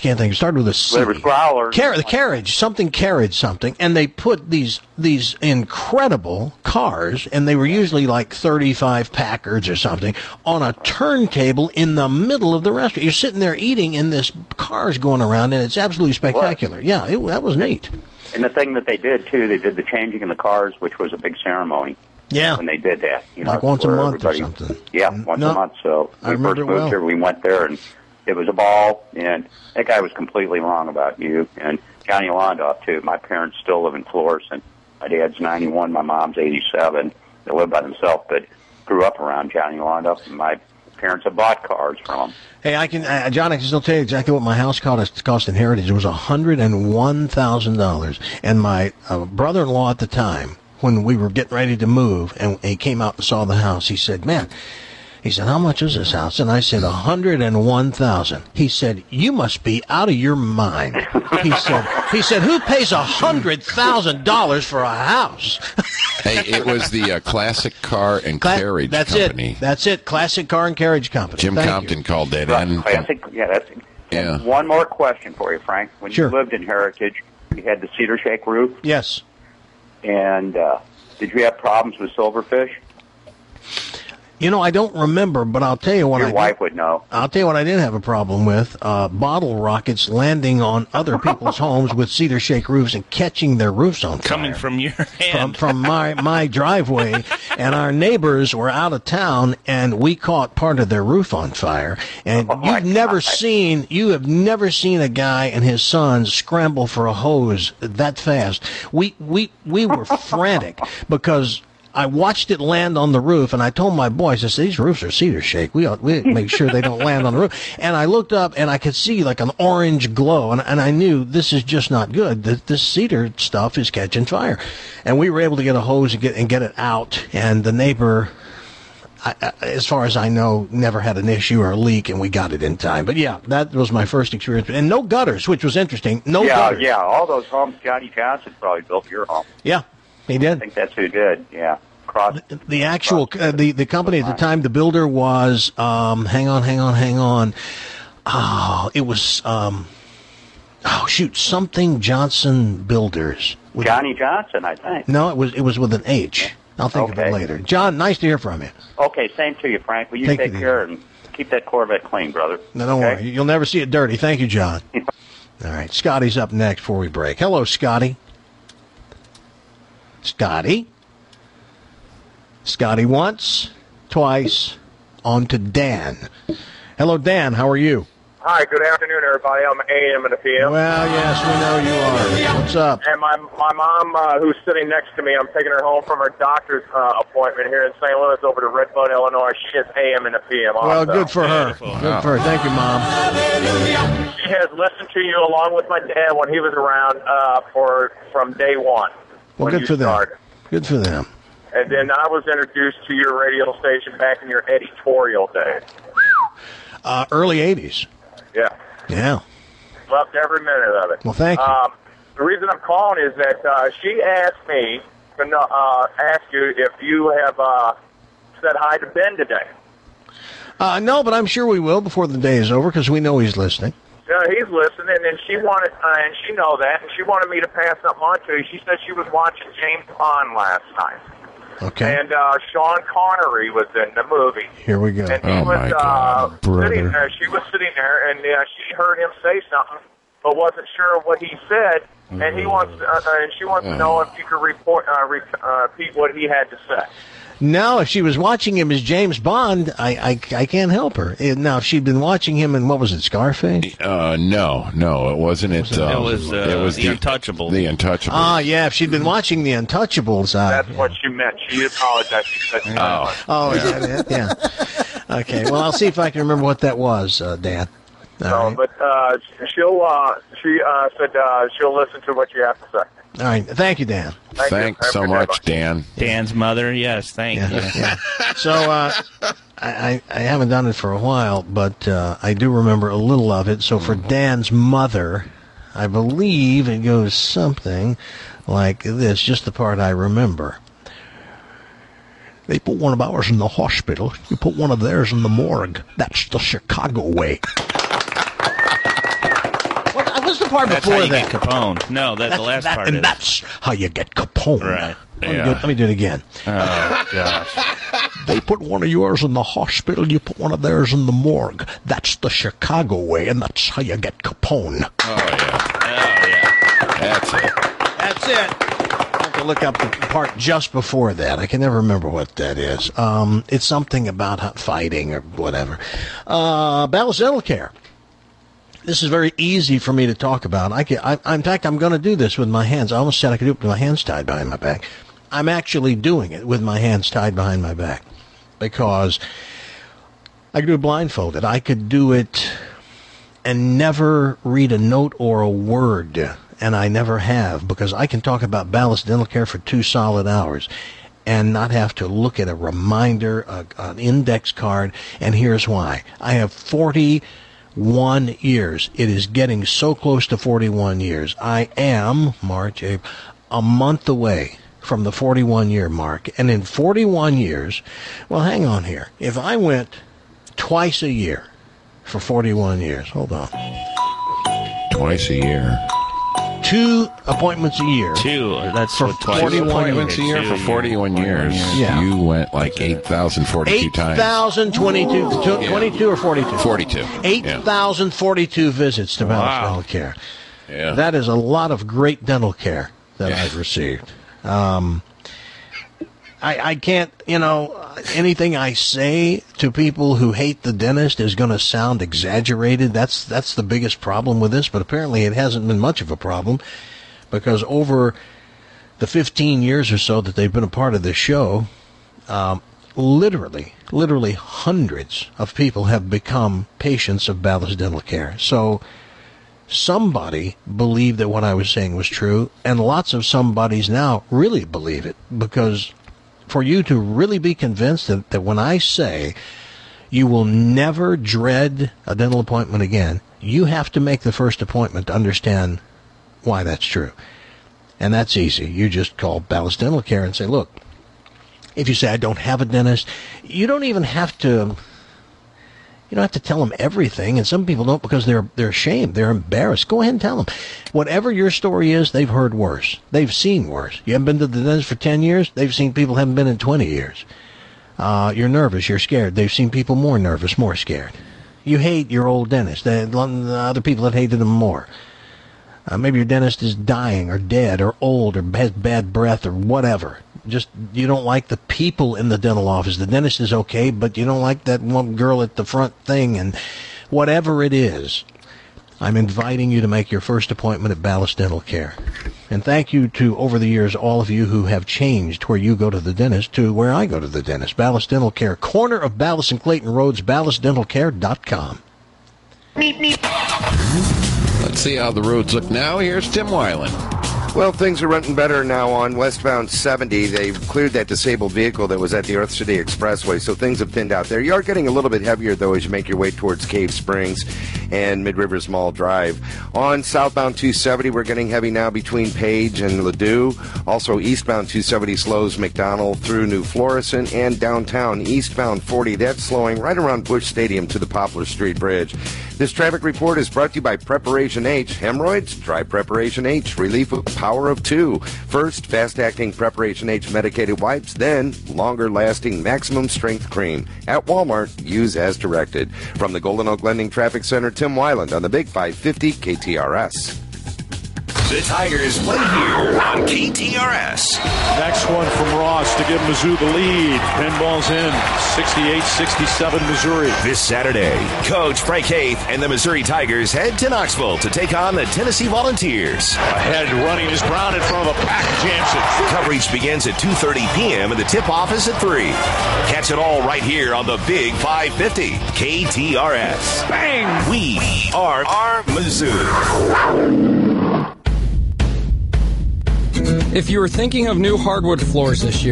Speaker 2: can't think. It started with a C.
Speaker 8: There was growlers.
Speaker 2: Car- the carriage, something carriage something, and they put these these incredible cars, and they were usually like thirty-five Packards or something, on a turntable in the middle of the restaurant. You're sitting there eating, and this car's going around, and it's absolutely spectacular. Yeah, it, that was neat.
Speaker 8: And the thing that they did, too, they did the changing in the cars, which was a big ceremony.
Speaker 2: Yeah.
Speaker 8: When they did that. You know,
Speaker 2: like once a
Speaker 8: where
Speaker 2: month or
Speaker 8: everybody-
Speaker 2: something.
Speaker 8: Yeah, once
Speaker 2: No,
Speaker 8: a month. So
Speaker 2: I
Speaker 8: we
Speaker 2: remember
Speaker 8: first
Speaker 2: it
Speaker 8: moved
Speaker 2: well.
Speaker 8: here, we went there, and it was a ball. And that guy was completely wrong about you. And Johnny Londoff, too. My parents still live in Florissant. My dad's ninety-one, my mom's eighty-seven. They live by themselves, but grew up around Johnny Londoff, and my parents have bought cars from him.
Speaker 2: Hey, I can, uh, John, I can still tell you exactly what my house cost, cost in Heritage. It was one hundred one thousand dollars. And my uh, brother-in-law at the time, when we were getting ready to move, and he came out and saw the house, he said, man, he said, how much is this house? And I said, one hundred one thousand dollars. He said, you must be out of your mind. He said, he said, who pays one hundred thousand dollars for a house?
Speaker 4: Hey, it was the uh, Classic Car and
Speaker 2: Cla-
Speaker 4: Carriage
Speaker 2: that's
Speaker 4: Company.
Speaker 2: it. That's it. Classic Car and Carriage Company.
Speaker 4: Jim
Speaker 2: Thank
Speaker 4: Compton
Speaker 2: you.
Speaker 4: called that
Speaker 8: Right,
Speaker 4: in.
Speaker 8: classic, yeah, that's
Speaker 4: Yeah.
Speaker 8: And one more question for you, Frank. When
Speaker 2: Sure.
Speaker 8: you lived in Heritage, you had the cedar shake roof,
Speaker 2: Yes.
Speaker 8: and uh, did you have problems with silverfish?
Speaker 2: You know, I don't remember, but I'll tell you what
Speaker 8: Your
Speaker 2: I did-
Speaker 8: wife would know.
Speaker 2: I'll tell you what I did have a problem with, uh, bottle rockets landing on other people's homes with cedar shake roofs and catching their roofs on fire.
Speaker 3: Coming from your
Speaker 2: From,
Speaker 3: hand.
Speaker 2: from my, my driveway, and our neighbors were out of town, and we caught part of their roof on fire. And
Speaker 8: Oh, my
Speaker 2: you've never
Speaker 8: God.
Speaker 2: seen, you have never seen a guy and his sons scramble for a hose that fast. We, we, we were frantic because I watched it land on the roof, and I told my boys, I said, these roofs are cedar shake. We ought we make sure they don't land on the roof. And I looked up, and I could see like an orange glow, and, and I knew this is just not good. This, this cedar stuff is catching fire. And we were able to get a hose and get, and get it out, and the neighbor, I, I, as far as I know, never had an issue or a leak, and we got it in time. But yeah, that was my first experience. And no gutters, which was interesting. No
Speaker 8: yeah,
Speaker 2: gutters.
Speaker 8: yeah. All those homes, Johnny Johnson probably built your home.
Speaker 2: Yeah, he
Speaker 8: I
Speaker 2: did.
Speaker 8: think that's who did. Yeah, cross.
Speaker 2: The actual, uh, the, the company at the time, the builder was, um, hang on, hang on, hang on. Oh, it was, um, oh, shoot, something Johnson Builders. With-
Speaker 8: Johnny Johnson, I think.
Speaker 2: No, it was, it was with an H. I'll think of
Speaker 8: Okay.
Speaker 2: it later. John, nice to hear from you.
Speaker 8: Okay, same to you, Frank. Will you
Speaker 2: Thank
Speaker 8: take
Speaker 2: you,
Speaker 8: care and keep that Corvette clean, brother?
Speaker 2: No, don't
Speaker 8: Okay?
Speaker 2: worry. You'll never see it dirty. Thank you, John. All right, Scotty's up next before we break. Hello, Scotty. Scotty. Scotty once, twice, on to Dan. Hello, Dan. How are you?
Speaker 9: Hi, good afternoon, everybody. I'm A M and a P M.
Speaker 2: Well, yes, we know you are. What's up?
Speaker 9: And my my mom, uh, who's sitting next to me, I'm taking her home from her doctor's uh, appointment here in Saint Louis over to Redbud, Illinois. She is A M and a P M.
Speaker 2: Well,
Speaker 9: also.
Speaker 2: good for her. Good for her. Thank you, Mom.
Speaker 9: She has listened to you along with my dad when he was around uh, for from day one.
Speaker 2: Well,
Speaker 9: when
Speaker 2: good
Speaker 9: you
Speaker 2: for them.
Speaker 9: started.
Speaker 2: Good for them.
Speaker 9: And then I was introduced to your radio station back in your editorial days.
Speaker 2: Uh, early eighties.
Speaker 9: Yeah.
Speaker 2: Yeah.
Speaker 9: Loved every minute of it.
Speaker 2: Well, thank you.
Speaker 9: Um, the reason I'm calling is that uh, she asked me to know, uh, ask you if you have uh, said hi to Ben today.
Speaker 2: Uh, no, but I'm sure we will before the day is over because we know he's listening.
Speaker 9: Uh, he's listening, and she wanted, uh, and she know that, and she wanted me to pass something on to you. She said she was watching James Bond last night,
Speaker 2: Okay.
Speaker 9: and uh, Sean Connery was in the movie.
Speaker 2: Here we go.
Speaker 9: And he
Speaker 4: Oh,
Speaker 9: was
Speaker 4: my
Speaker 9: uh,
Speaker 4: God, brother.
Speaker 9: sitting there. She was sitting there, and uh, she heard him say something, but wasn't sure what he said. And he wants, uh, uh, and she wants to know if you could report, uh, re- uh, repeat what he had to say.
Speaker 2: Now, if she was watching him as James Bond, I, I, I can't help her. Eh, Now, if she'd been watching him in, what was it, Scarface?
Speaker 4: Uh, no, no, it wasn't. It,
Speaker 3: It
Speaker 4: um,
Speaker 3: was, uh,
Speaker 4: it was
Speaker 3: The Untouchables.
Speaker 4: The Untouchables.
Speaker 2: Ah, yeah, if she'd been watching The Untouchables. Uh,
Speaker 9: That's what she meant. She apologized. She said,
Speaker 4: Oh.
Speaker 2: oh, is that it? Yeah. Okay, well, I'll see if I can remember what that was, uh, Dan. All
Speaker 9: So,
Speaker 2: right.
Speaker 9: but uh, she'll, uh, she uh, said uh, she'll listen to what you have to say.
Speaker 2: All right, thank you, Dan.
Speaker 9: Thank you.
Speaker 4: Thanks
Speaker 9: Have a
Speaker 4: so
Speaker 9: good day,
Speaker 4: much,
Speaker 9: bye.
Speaker 4: Dan.
Speaker 3: Dan's mother, yes, thank
Speaker 2: Yeah,
Speaker 3: you.
Speaker 2: yeah. So uh, I, I, I haven't done it for a while, but uh, I do remember a little of it. So for Dan's mother, I believe it goes something like this, just the part I remember. They put one of ours in the hospital. You put one of theirs in the morgue. That's the Chicago way. part
Speaker 3: that's
Speaker 2: before
Speaker 3: how you
Speaker 2: that?
Speaker 3: Get Capone. No, that
Speaker 2: That's,
Speaker 3: the last
Speaker 2: that,
Speaker 3: part
Speaker 2: and
Speaker 3: is.
Speaker 2: that's how you get Capone.
Speaker 3: Right.
Speaker 2: Let me,
Speaker 3: Yeah.
Speaker 2: do it, let me do it again.
Speaker 3: Oh, gosh.
Speaker 2: They put one of yours in the hospital, you put one of theirs in the morgue. That's the Chicago way, and that's how you get Capone.
Speaker 4: Oh, yeah.
Speaker 3: Oh, yeah.
Speaker 4: That's it.
Speaker 2: That's it. I have to look up the part just before that. I can never remember what that is. Um, it's something about fighting or whatever. Uh, Ballast Dental Care. This is very easy for me to talk about. I can, I, in fact, I'm going to do this with my hands. I almost said I could do it with my hands tied behind my back. I'm actually doing it with my hands tied behind my back because I could do it blindfolded. I could do it and never read a note or a word, and I never have, because I can talk about Ballast Dental Care for two solid hours and not have to look at a reminder, a, an index card, and here's why. I have forty-one years. It is getting so close to forty-one years. I am, March, April, a month away from the forty-one year mark. And in forty-one years, well, hang on here. If I went twice a year for forty-one years, hold on.
Speaker 4: Twice a year.
Speaker 2: Two appointments a year.
Speaker 3: Two. That's
Speaker 2: For
Speaker 3: what twice.
Speaker 2: forty-one
Speaker 4: appointments a year
Speaker 3: Two
Speaker 4: for forty-one years.
Speaker 2: Yeah.
Speaker 4: You went like eight thousand forty-two times.
Speaker 2: eight thousand twenty-two, twenty-two or forty-two?
Speaker 4: forty-two.
Speaker 2: eight thousand forty-two visits to Ballast
Speaker 3: Wow.
Speaker 2: Dental Care.
Speaker 4: Yeah.
Speaker 2: That is a lot of great dental care that
Speaker 4: Yeah.
Speaker 2: I've received. Um, I, I can't, you know, anything I say to people who hate the dentist is going to sound exaggerated. That's that's the biggest problem with this, but apparently it hasn't been much of a problem because over the fifteen years or so that they've been a part of this show, um, literally, literally hundreds of people have become patients of Ballast Dental Care. So somebody believed that what I was saying was true, and lots of somebodies now really believe it, because for you to really be convinced that, that when I say you will never dread a dental appointment again, you have to make the first appointment to understand why that's true. And that's easy. You just call Ballast Dental Care and say, look, if you say I don't have a dentist, you don't even have to... You don't have to tell them everything, and some people don't because they're they're ashamed, they're embarrassed. Go ahead and tell them. Whatever your story is, they've heard worse. They've seen worse. You haven't been to the dentist for ten years? They've seen people haven't been in twenty years. Uh, you're nervous, you're scared. They've seen people more nervous, more scared. You hate your old dentist. The other people that hated them more. Uh, maybe your dentist is dying or dead or old or has bad breath or whatever. Just, you don't like the people in the dental office. The dentist is okay, but you don't like that one girl at the front thing, and whatever it is, I'm inviting you to make your first appointment at Ballast Dental Care. And thank you to, over the years, all of you who have changed where you go to the dentist to where I go to the dentist. Ballast Dental Care, corner of Ballast and Clayton Roads, ballast dental care dot com.
Speaker 4: Let's see how the roads look now. Here's Tim Weiland.
Speaker 10: Well, things are running better now on westbound seventy. They've cleared that disabled vehicle that was at the Earth City Expressway, so things have thinned out there. You are getting a little bit heavier, though, as you make your way towards Cave Springs and Mid-Rivers Mall Drive. On southbound two seventy, we're getting heavy now between Page and Ladue. Also, eastbound two seventy slows McDonald through New Florissant, and downtown eastbound forty, that's slowing right around Busch Stadium to the Poplar Street Bridge. This traffic report is brought to you by Preparation H. Hemorrhoids? Try Preparation H. Relief with power of two. First, fast-acting Preparation H medicated wipes, then longer-lasting maximum strength cream. At Walmart, use as directed. From the Golden Oak Lending Traffic Center, Tim Weiland on the Big five fifty K T R S.
Speaker 11: The Tigers play here on K T R S.
Speaker 12: Next one from Ross to give Mizzou the lead. Pinball's in, sixty-eight sixty-seven Missouri.
Speaker 11: This Saturday, Coach Frank Haith and the Missouri Tigers head to Knoxville to take on the Tennessee Volunteers.
Speaker 12: Ahead running is Brown in front of a pack of Jansen.
Speaker 11: Coverage begins at two thirty p.m. and the tip-off is at three. Catch it all right here on the Big five fifty K T R S.
Speaker 12: Bang!
Speaker 11: We are, are Mizzou.
Speaker 13: If you are thinking of new hardwood floors this year,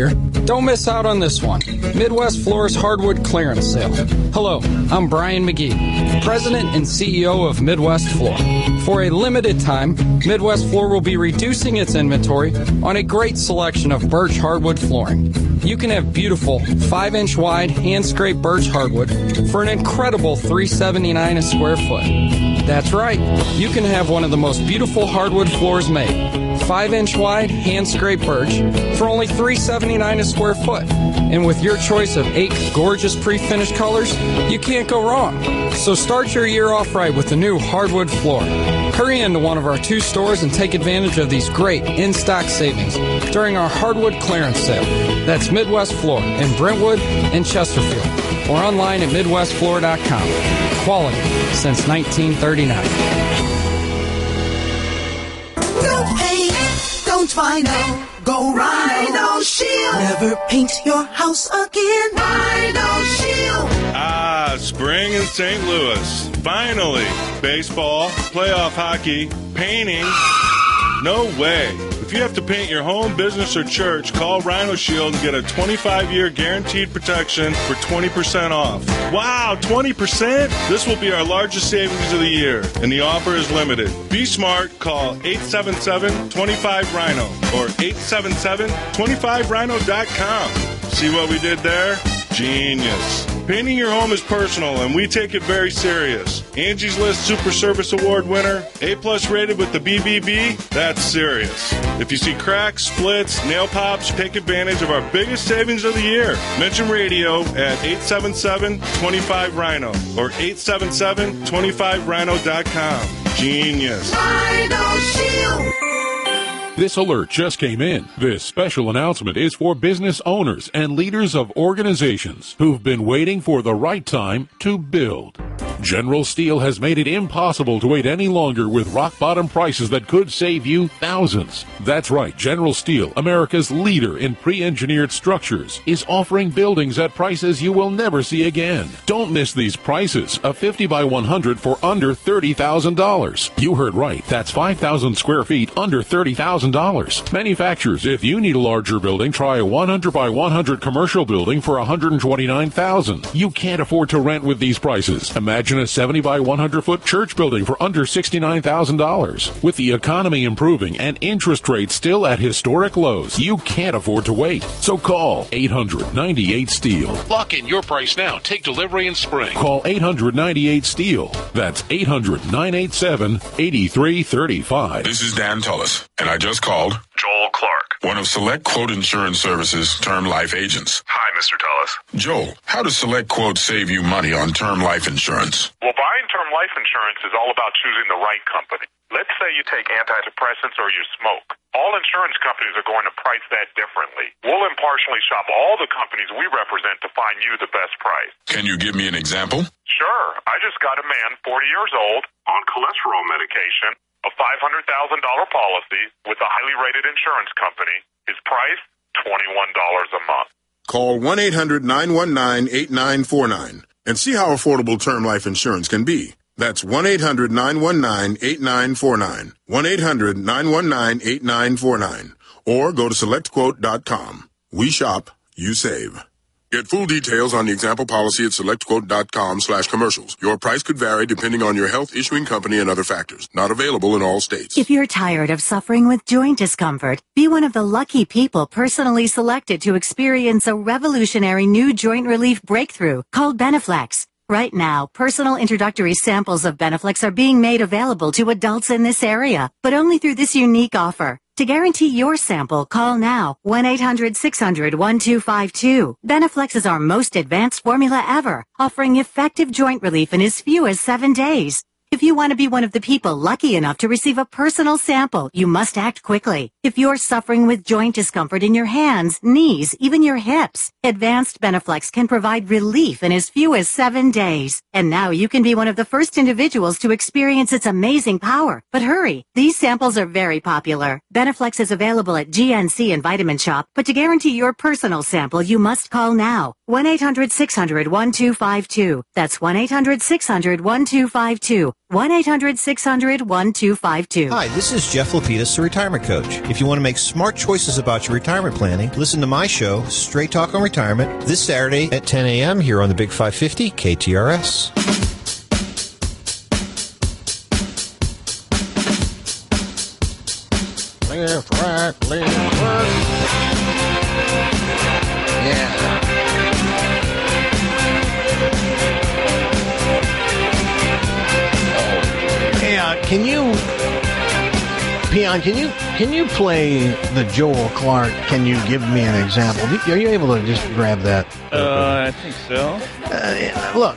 Speaker 13: Don't miss out on this one. Midwest Floor's Hardwood Clearance Sale. Hello, I'm Brian McGee, President and C E O of Midwest Floor. For a limited time, Midwest Floor will be reducing its inventory on a great selection of birch hardwood flooring. You can have beautiful five inch wide hand-scraped birch hardwood for an incredible three dollars and seventy-nine cents a square foot. That's right, you can have one of the most beautiful hardwood floors made. five inch wide, hand-scraped birch for only three dollars and seventy-nine cents a square foot. And with your choice of eight gorgeous pre-finished colors, you can't go wrong. So start your year off right with the new hardwood floor. Hurry into one of our two stores and take advantage of these great in-stock savings during our hardwood clearance sale. That's Midwest Floor in Brentwood and Chesterfield, or online at midwest floor dot com. Quality since nineteen thirty-nine.
Speaker 14: Don't paint, don't vinyl, go Rhino Shield. Never paint your house again. Rhino Shield.
Speaker 15: Ah, spring in Saint Louis. Finally. Baseball, playoff hockey, painting. No way. If you have to paint your home, business, or church, call Rhino Shield and get a twenty-five year guaranteed protection for twenty percent off. Wow, twenty percent? This will be our largest savings of the year, and the offer is limited. Be smart. Call eight seven seven, two five, Rhino or eight seven seven, two five rhino dot com. See what we did there? Genius. Painting your home is personal, and we take it very serious. Angie's List Super Service Award winner, A-plus rated with the B B B, that's serious. If you see cracks, splits, nail pops, take advantage of our biggest savings of the year. Mention radio at eight seven seven, two five, Rhino or eight seven seven, two five rhino dot com. Genius.
Speaker 14: Rhino Shield.
Speaker 16: This alert just came in. This special announcement is for business owners and leaders of organizations who've been waiting for the right time to build. General Steel has made it impossible to wait any longer with rock-bottom prices that could save you thousands. That's right, General Steel, America's leader in pre-engineered structures, is offering buildings at prices you will never see again. Don't miss these prices. A fifty by one hundred for under thirty thousand dollars. You heard right. That's five thousand square feet under thirty thousand dollars. Manufacturers, if you need a larger building, try a one hundred by one hundred commercial building for one hundred twenty-nine thousand dollars. You can't afford to rent with these prices. Imagine a seventy by one hundred foot church building for under sixty-nine thousand dollars. With the economy improving and interest rates still at historic lows, you can't afford to wait. So call eight hundred, ninety-eight, STEEL. Lock in your price now. Take delivery in spring. Call eight hundred, ninety-eight, STEEL. That's eight hundred, nine eight seven, eight three three five.
Speaker 17: This is Dan Tullis, and I just called Joel Clark, one of Select Quote Insurance Services' term life agents.
Speaker 18: Hi, Mister Tullis.
Speaker 17: Joel, how does Select Quote save you money on term life insurance?
Speaker 18: Well, buying term life insurance is all about choosing the right company. Let's say you take antidepressants or you smoke. All insurance companies are going to price that differently. We'll impartially shop all the companies we represent to find you the best price.
Speaker 17: Can you give me an example?
Speaker 18: Sure. I just got a man, forty years old, on cholesterol medication, a five hundred thousand dollars policy with a highly rated insurance company. His price, twenty-one dollars a month.
Speaker 17: Call one eight hundred, nine one nine, eight nine four nine and see how affordable term life insurance can be. That's one eight hundred, nine one nine, eight nine four nine. one eight hundred, nine one nine, eight nine four nine. Or go to select quote dot com. We shop, you save. Get full details on the example policy at select quote dot com slash commercials. Your price could vary depending on your health, issuing company, and other factors. Not available in all states.
Speaker 19: If you're tired of suffering with joint discomfort, be one of the lucky people personally selected to experience a revolutionary new joint relief breakthrough called Beneflex. Right now, personal introductory samples of Beneflex are being made available to adults in this area, but only through this unique offer. To guarantee your sample, call now, one eight hundred, six hundred, one two five two. Beneflex is our most advanced formula ever, offering effective joint relief in as few as seven days. If you want to be one of the people lucky enough to receive a personal sample, you must act quickly. If you're suffering with joint discomfort in your hands, knees, even your hips, Advanced Beneflex can provide relief in as few as seven days. And now you can be one of the first individuals to experience its amazing power. But hurry, these samples are very popular. Beneflex is available at G N C and Vitamin Shop, but to guarantee your personal sample, you must call now. one eight hundred, six hundred, one two five two. That's one eight hundred, six hundred, one two five two. one eight hundred six hundred one two five two.
Speaker 20: Hi, this is Jeff Lapidus, the retirement coach. If you want to make smart choices about your retirement planning, listen to my show, Straight Talk on Retirement, this Saturday at ten a.m. here on the Big five fifty K T R S.
Speaker 2: Left, right, left, right. Yeah. Hey, uh, can you, Peon, can you can you play the Joel Clark? Can you give me an example? Are you able to just grab that?
Speaker 3: Uh, I think so.
Speaker 2: Uh, look,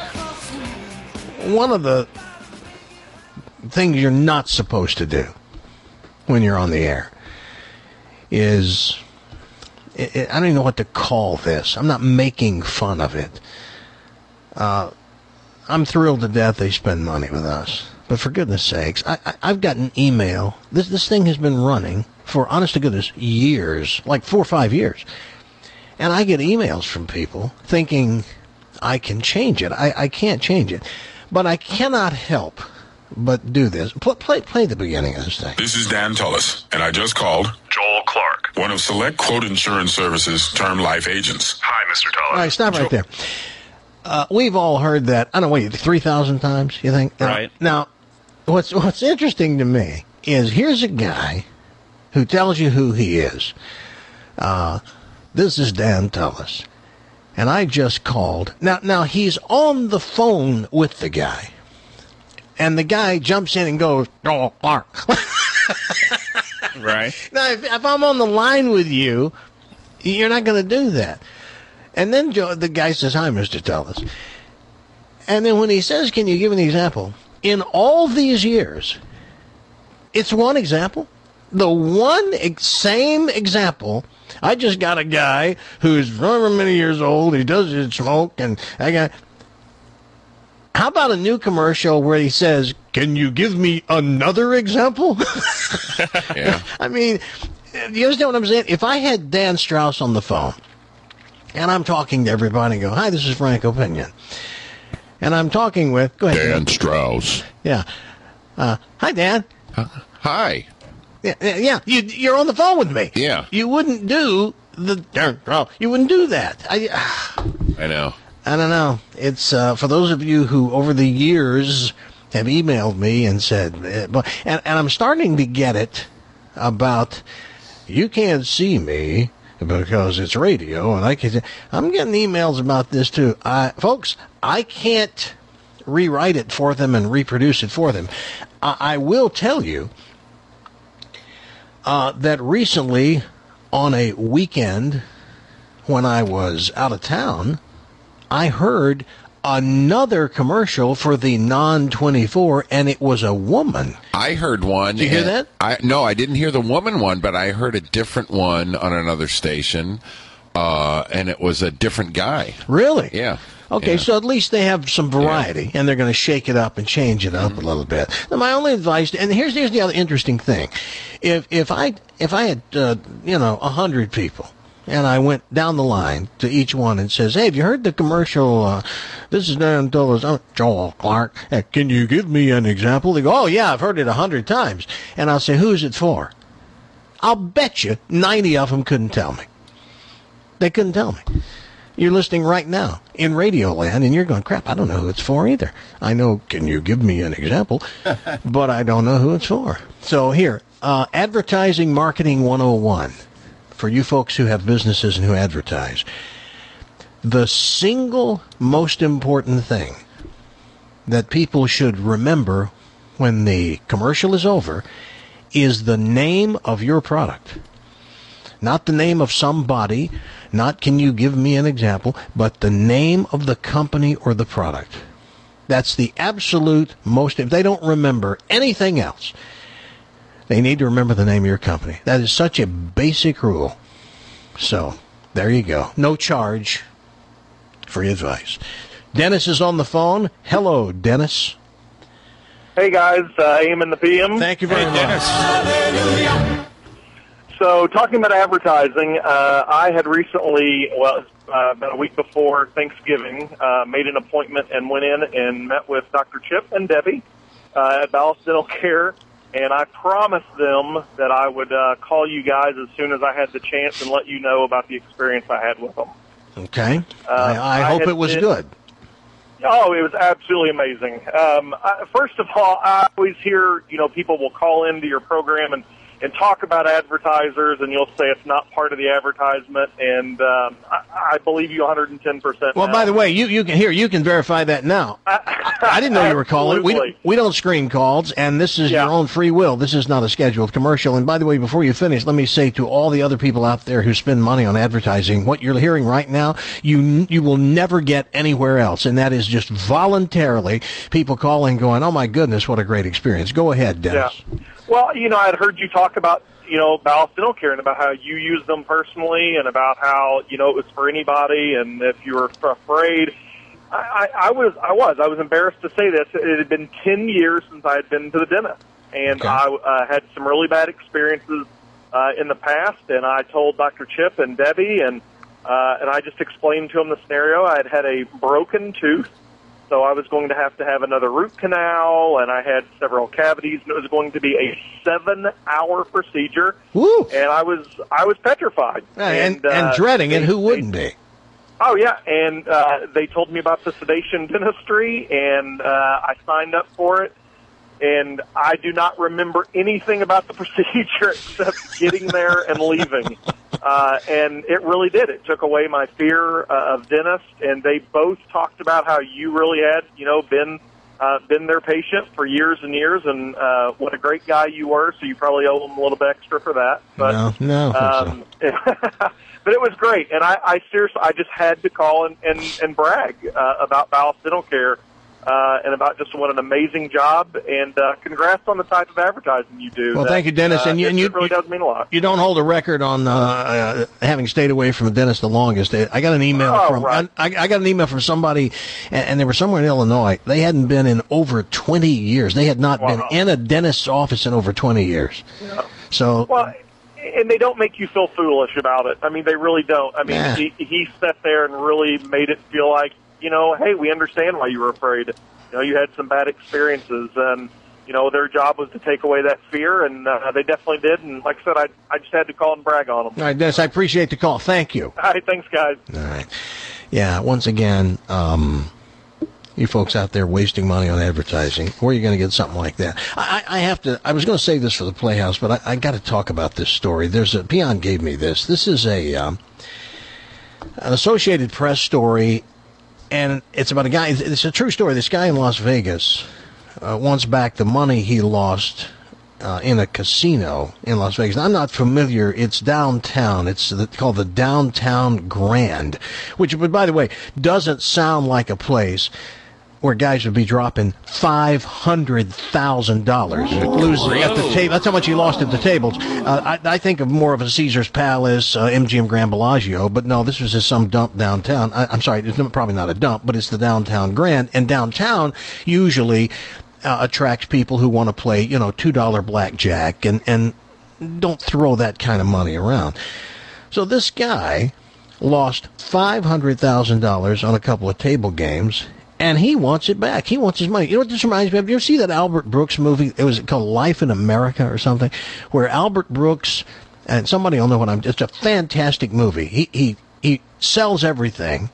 Speaker 2: one of the things you're not supposed to do when you're on the air is, it, it, I don't even know what to call this. I'm not making fun of it. Uh, I'm thrilled to death they spend money with us. But for goodness sakes, I, I, I've got an email. This, this thing has been running for, honest to goodness, years, like four or five years. And I get emails from people thinking I can change it. I, I can't change it. But I cannot help but do this. Play, play, play the beginning of this thing.
Speaker 17: This is Dan Tullis, and I just called Joel Clark, one of Select Quote Insurance Services Term Life agents. Hi, Mister Tullis.
Speaker 2: All right, stop right there. Uh, we've all heard that, I don't know, wait, three thousand times, you think?
Speaker 3: Right.
Speaker 2: Now, what's what's interesting to me is here's a guy who tells you who he is. Uh, this is Dan Tullis. And I just called. Now, now he's on the phone with the guy. And the guy jumps in and goes, Joel Clark.
Speaker 3: Right.
Speaker 2: Now, if, if I'm on the line with you, you're not going to do that. And then Joe, the guy says, hi, Mister Tullis. And then when he says, can you give an example? In all these years, it's one example. The one ex- same example. I just got a guy who's however many years old. He doesn't smoke. And I got... How about a new commercial where he says, can you give me another example?
Speaker 4: Yeah.
Speaker 2: I mean, you understand what I'm saying? If I had Dan Strauss on the phone, and I'm talking to everybody and go, hi, this is Franco Pinion. And I'm talking with, go ahead.
Speaker 4: Dan Strauss.
Speaker 2: Yeah. Uh, hi, Dan.
Speaker 4: Uh, hi.
Speaker 2: Yeah, yeah. You, you're on the phone with me.
Speaker 4: Yeah.
Speaker 2: You wouldn't do the Dan Strauss. You wouldn't do that. I,
Speaker 4: I know.
Speaker 2: I don't know. It's uh, for those of you who over the years have emailed me and said, uh, and, and I'm starting to get it about, you can't see me because it's radio, and I can. I'm getting emails about this too. I, folks, I can't rewrite it for them and reproduce it for them. I, I will tell you uh, that recently, on a weekend when I was out of town, I heard another commercial for the non twenty-four, and it was a woman.
Speaker 4: I heard one.
Speaker 2: Did you hear that?
Speaker 4: I no, I didn't hear the woman one, but I heard a different one on another station, uh, and it was a different guy.
Speaker 2: Really?
Speaker 4: Yeah.
Speaker 2: Okay,
Speaker 4: yeah.
Speaker 2: so at least they have some variety, yeah. And they're going to shake it up and change it up mm-hmm. a little bit. Now, my only advice, and here's here's the other interesting thing: if if I if I had uh, you know a hundred people. And I went down the line to each one and says, hey, have you heard the commercial? Uh, this is Dan Tullis. Oh, Joel Clark. Hey, can you give me an example? They go, oh, yeah, I've heard it a hundred times. And I'll say, who's it for? I'll bet you ninety of them couldn't tell me. They couldn't tell me. You're listening right now in Radio Land, and you're going, crap, I don't know who it's for either. I know, can you give me an example? But I don't know who it's for. So here, uh, Advertising Marketing one oh one. For you folks who have businesses and who advertise, the single most important thing that people should remember when the commercial is over is the name of your product. Not the name of somebody, not can you give me an example, but the name of the company or the product. That's the absolute most, if they don't remember anything else, they need to remember the name of your company. That is such a basic rule. So, there you go. No charge. Free advice. Dennis is on the phone. Hello, Dennis.
Speaker 21: Hey, guys. Uh, A M and the P M.
Speaker 2: Thank you very
Speaker 21: hey,
Speaker 2: much.
Speaker 21: Dennis. So, talking about advertising, uh, I had recently, well, uh, about a week before Thanksgiving, uh, made an appointment and went in and met with Doctor Chip and Debbie. uh, at Ballas Dental Care, and I promised them that I would uh, call you guys as soon as I had the chance and let you know about the experience I had with them.
Speaker 2: Okay.
Speaker 21: Uh,
Speaker 2: I, I,
Speaker 21: I
Speaker 2: hope
Speaker 21: had
Speaker 2: it was
Speaker 21: been-
Speaker 2: good.
Speaker 21: Oh, it was absolutely amazing. Um, I, first of all, I always hear, you know, people will call into your program and, and talk about advertisers, and you'll say it's not part of the advertisement, and um, I, I believe you one hundred ten percent.
Speaker 2: Well,
Speaker 21: now.
Speaker 2: by the way, you, you can here you can verify that now. I didn't know you were calling. We
Speaker 21: Absolutely.
Speaker 2: we don't screen calls, and this is your own free will. This is not a scheduled commercial. And by the way, before you finish, let me say to all the other people out there who spend money on advertising, what you're hearing right now, you you will never get anywhere else, and that is just voluntarily people calling, going, "Oh my goodness, what a great experience." Go ahead, Dennis.
Speaker 21: Yeah. Well, you know, I'd heard you talk about, you know, Ballas Dental Care and about how you use them personally and about how, you know, it was for anybody, and if you were afraid. I, I, I was I was. I was embarrassed to say this. It had been ten years since I had been to the dentist, and I uh, had some really bad experiences uh, in the past, and I told Doctor Chip and Debbie, and uh, and I just explained to them the scenario. I had had a broken tooth, so I was going to have to have another root canal, and I had several cavities, and it was going to be a seven-hour procedure.
Speaker 2: Woo!
Speaker 21: And I was I was petrified.
Speaker 2: And, and,
Speaker 21: uh,
Speaker 2: dreading it.
Speaker 21: they-
Speaker 2: Who wouldn't be?
Speaker 21: Oh, yeah, and uh, they told me about the sedation dentistry, and uh, I signed up for it, and I do not remember anything about the procedure except getting there and leaving. Uh, and it really did. It took away my fear uh, of dentists, and they both talked about how you really had, you know, been uh, been their patient for years and years, and uh, what a great guy you were, so you probably owe them a little bit extra for that. But,
Speaker 2: no, no. I think so.
Speaker 21: um, but it was great, and I, I seriously, I just had to call and, and, and brag uh, about Ballas Dental Care uh, and about just what an amazing job, and uh, congrats on the type of advertising you do.
Speaker 2: Well,
Speaker 21: That,
Speaker 2: thank you, Dennis.
Speaker 21: uh,
Speaker 2: And you-
Speaker 21: it,
Speaker 2: and you-
Speaker 21: it really does mean a lot.
Speaker 2: You don't hold a record on uh, uh, having stayed away from the dentist the longest. I got an email
Speaker 21: Oh,
Speaker 2: from
Speaker 21: right.
Speaker 2: I, I got an email from somebody, and, and they were somewhere in Illinois. They hadn't been in over twenty years. They had not
Speaker 21: Wow.
Speaker 2: been in a dentist's office in over twenty years.
Speaker 21: Yeah.
Speaker 2: So,
Speaker 21: Well, and they don't make you feel foolish about it. I mean, they really don't. I mean,
Speaker 2: Yeah.
Speaker 21: he, he sat there and really made it feel like, you know, hey, we understand why you were afraid. You know, you had some bad experiences, and, you know, their job was to take away that fear, and uh, they definitely did. And like I said, I, I just had to call and brag on them.
Speaker 2: all right, Dennis, I appreciate the call. Thank you.
Speaker 21: All right, thanks, guys.
Speaker 2: All right. Yeah, once again, um, you folks out there wasting money on advertising, where are you going to get something like that? I, I have to, I was going to save this for the Playhouse, but I, I got to talk about this story. There's a, Peon gave me this. This is a, um, an Associated Press story, and it's about a guy, it's a true story. This guy in Las Vegas uh, wants back the money he lost uh, in a casino in Las Vegas. Now, I'm not familiar. It's downtown. It's the, called the Downtown Grand, which, but by the way, doesn't sound like a place where guys would be dropping five hundred thousand dollars losing at the table. That's how much he lost at the tables. Uh, I, I think of more of a Caesar's Palace, uh, M G M Grand Bellagio, but no, this was just some dump downtown. I, I'm sorry, it's probably not a dump, but it's the Downtown Grand. And downtown usually uh, attracts people who want to play, you know, two dollar blackjack and, and don't throw that kind of money around. So this guy lost five hundred thousand dollars on a couple of table games, and he wants it back. He wants his money. You know what this reminds me of? You ever see that Albert Brooks movie? It was called Life in America or something, where Albert Brooks, and somebody will know what I'm, it's a fantastic movie. He, he, he sells everything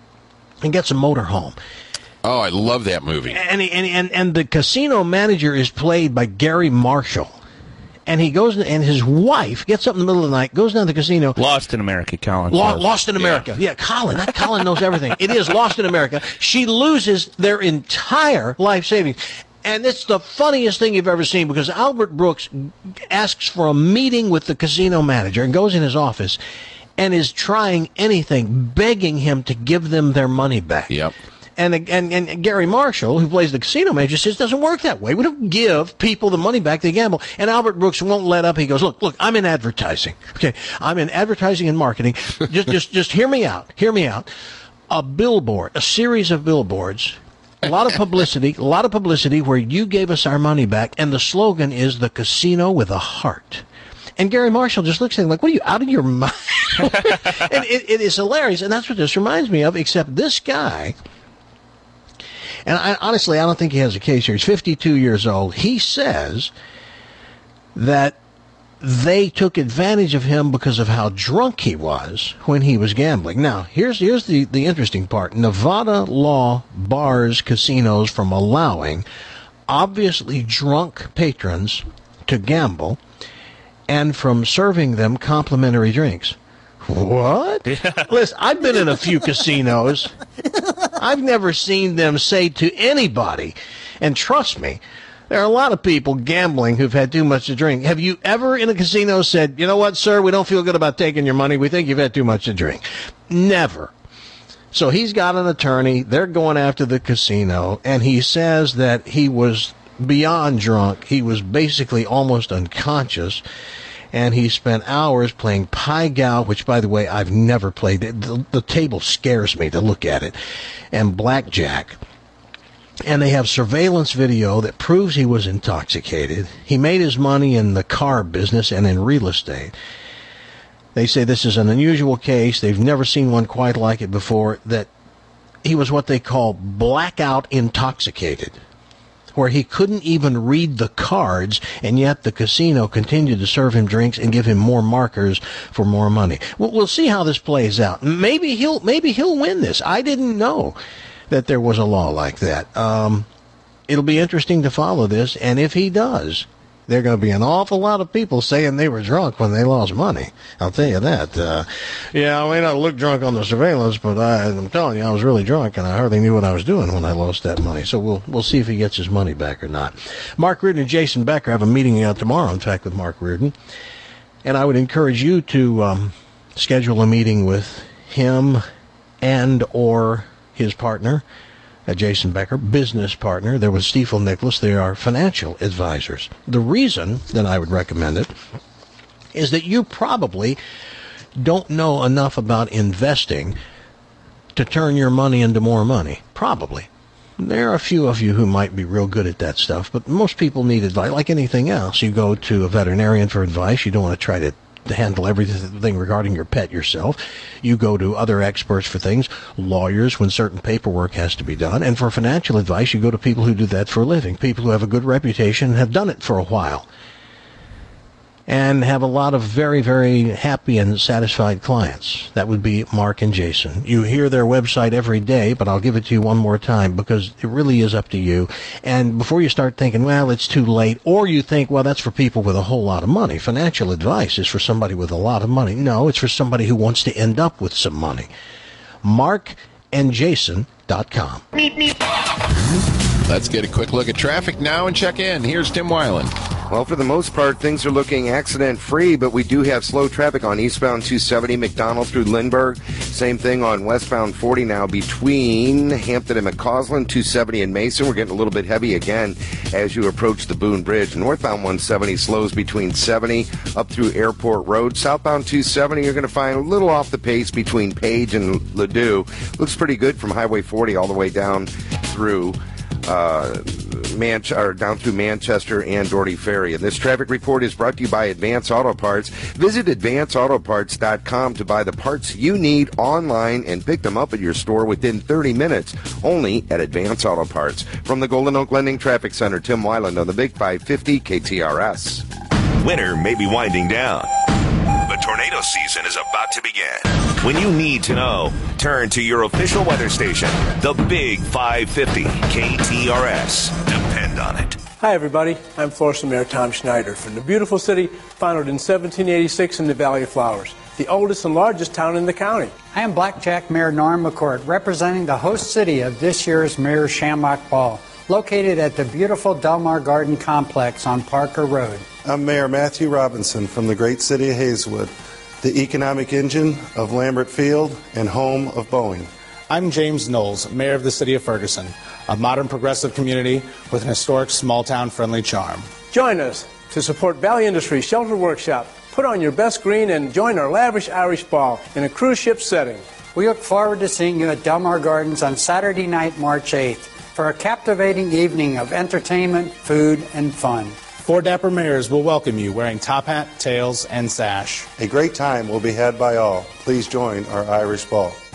Speaker 2: and gets a motorhome.
Speaker 4: Oh, I love that movie.
Speaker 2: And, he, and, and, and the casino manager is played by Gary Marshall. And he goes, and his wife gets up in the middle of the night, goes down to the casino.
Speaker 3: Lost in America, Colin.
Speaker 2: Lo- Lost in America. Yeah. yeah, Colin. That Colin knows everything. It is Lost in America. She loses their entire life savings. And it's the funniest thing you've ever seen, because Albert Brooks asks for a meeting with the casino manager and goes in his office and is trying anything, begging him to give them their money back.
Speaker 4: Yep.
Speaker 2: And, and and Gary Marshall, who plays the casino manager, says it doesn't work that way. We don't give people the money back they gamble. And Albert Brooks won't let up. He goes, look, look, I'm in advertising. Okay, I'm in advertising and marketing. just just just hear me out. Hear me out. A billboard, a series of billboards, a lot of publicity, a lot of publicity where you gave us our money back, and the slogan is the casino with a heart. And Gary Marshall just looks at him like, what are you, out of your mind? And it, it is hilarious, and that's what this reminds me of, except this guy And I, honestly, I don't think he has a case here. He's fifty-two years old. He says that they took advantage of him because of how drunk he was when he was gambling. Now, here's here's the, the interesting part. Nevada law bars casinos from allowing obviously drunk patrons to gamble and from serving them complimentary drinks. What? Listen, I've been in a few casinos. I've never seen them say to anybody, and trust me, there are a lot of people gambling who've had too much to drink. Have you ever in a casino said, you know what, sir, we don't feel good about taking your money. We think you've had too much to drink? Never. So he's got an attorney. They're going after the casino, and he says that he was beyond drunk. He was basically almost unconscious. And he spent hours playing Pai Gow, which, by the way, I've never played. The, the table scares me to look at it, and blackjack. And they have surveillance video that proves he was intoxicated. He made his money in the car business and in real estate. They say this is an unusual case. They've never seen one quite like it before, that he was what they call blackout intoxicated, where he couldn't even read the cards, and yet the casino continued to serve him drinks and give him more markers for more money. We'll, we'll see how this plays out. Maybe he'll maybe he'll win this. I didn't know that there was a law like that. Um, it'll be interesting to follow this, and if he does, there are going to be an awful lot of people saying they were drunk when they lost money. I'll tell you that. Uh, yeah, I may not look drunk on the surveillance, but I, I'm telling you, I was really drunk, and I hardly knew what I was doing when I lost that money. So we'll we'll see if he gets his money back or not. Mark Reardon and Jason Becker have a meeting uh, tomorrow, in fact, with Mark Reardon. And I would encourage you to um, schedule a meeting with him and or his partner, Uh, Jason Becker, business partner. There was Stiefel Nicholas. They are financial advisors. The reason that I would recommend it is that you probably don't know enough about investing to turn your money into more money. Probably. There are a few of you who might be real good at that stuff, but most people need advice. Like anything else, you go to a veterinarian for advice. You don't want to try to to handle everything regarding your pet yourself. You go to other experts for things, lawyers when certain paperwork has to be done, and for financial advice you go to people who do that for a living, people who have a good reputation and have done it for a while and have a lot of very, very happy and satisfied clients. That would be Mark and Jason. You hear their website every day, but I'll give it to you one more time because it really is up to you. And before you start thinking, well, it's too late, or you think, well, that's for people with a whole lot of money. Financial advice is for somebody with a lot of money. No, it's for somebody who wants to end up with some money. mark and jason dot com.
Speaker 4: Let's get a quick look at traffic now and check in. Here's Tim Weiland.
Speaker 10: Well, for the most part, things are looking accident-free, but we do have slow traffic on eastbound two seventy McDonald through Lindbergh. Same thing on westbound forty now between Hampton and McCausland, two seventy and Mason. We're getting a little bit heavy again as you approach the Boone Bridge. Northbound one seventy slows between seventy up through Airport Road. Southbound two seventy, you're going to find a little off the pace between Page and Ladue. Looks pretty good from Highway forty all the way down through uh Manch- or down through Manchester and Doherty Ferry. And this traffic report is brought to you by Advance Auto Parts. Visit advance auto parts dot com to buy the parts you need online and pick them up at your store within thirty minutes, only at Advance Auto Parts. From the Golden Oak Lending Traffic Center, Tim Weiland on the Big five fifty K T R S.
Speaker 11: Winter may be winding down, but tornado season is about to begin. When you need to know, turn to your official weather station, the Big five fifty K T R S. Depend on it.
Speaker 1: Hi, everybody. I'm Florissant Mayor Tom Schneider from the beautiful city founded in seventeen eighty-six in the Valley of Flowers, the oldest and largest town in the county.
Speaker 22: I am Blackjack Mayor Norm McCourt, representing the host city of this year's Mayor's Shamrock Ball, located at the beautiful Delmar Garden Complex on Parker Road.
Speaker 23: I'm Mayor Matthew Robinson from the great city of Hazelwood, the economic engine of Lambert Field and home of Boeing.
Speaker 24: I'm James Knowles, Mayor of the City of Ferguson, a modern progressive community with an historic small-town friendly charm.
Speaker 1: Join us to support Valley Industries Shelter Workshop. Put on your best green and join our lavish Irish ball in a cruise ship setting.
Speaker 22: We look forward to seeing you at Delmar Gardens on Saturday night, March eighth, for a captivating evening of entertainment, food, and fun.
Speaker 24: Four dapper mayors will welcome you wearing top hat, tails, and sash.
Speaker 23: A great time will be had by all. Please join our Irish ball.